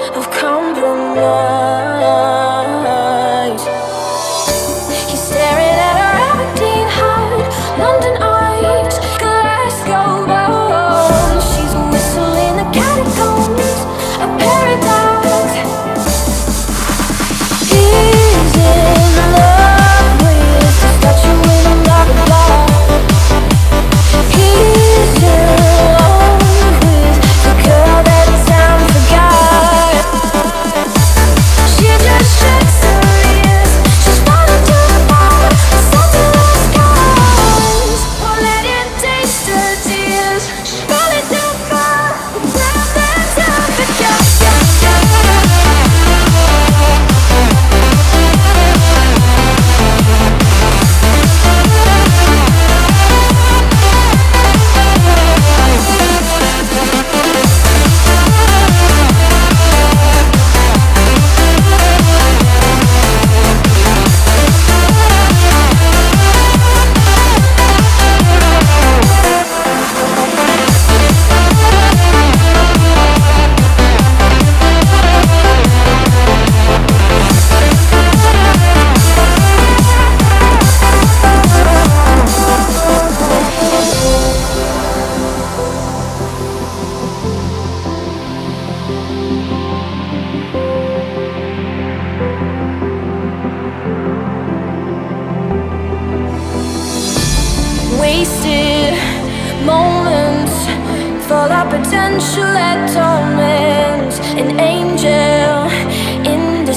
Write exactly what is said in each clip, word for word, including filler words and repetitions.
of compromise. He's staring at our Aberdeen heart, London eyes, Glasgow bones. She's whistling the catacombs of paradise. He's in love with the statue in a marble block. He's in love with the girl that time forgot. She just shakes her ears. She's falling to the bottom, set to the skies. Won't let him taste her tears. She's falling too far, the girl that time forgot. Wasted moments for our potential at torment. An angel in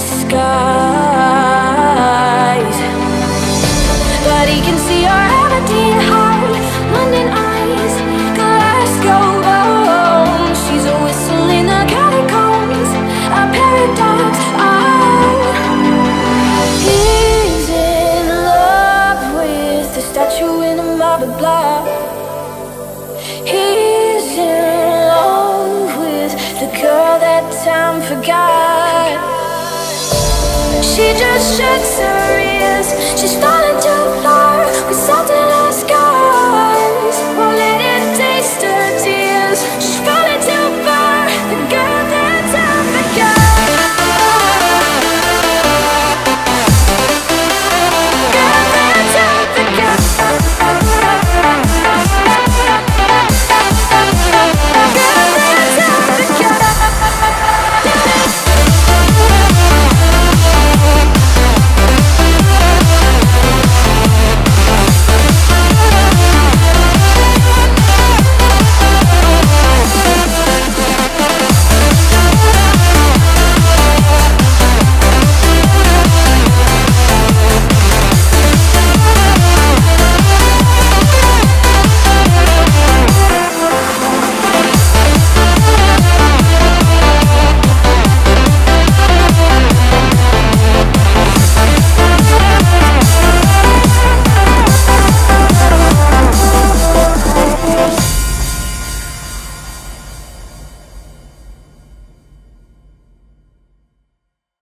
disguise, but he can see our Aberdeen heart, London eyes, Glasgow bones. She's a whistle in the catacombs, a paradox. Oh, he's in love with the statue in a marble block. He's in love with the girl that time forgot. She just shakes her ears. She's falling too far.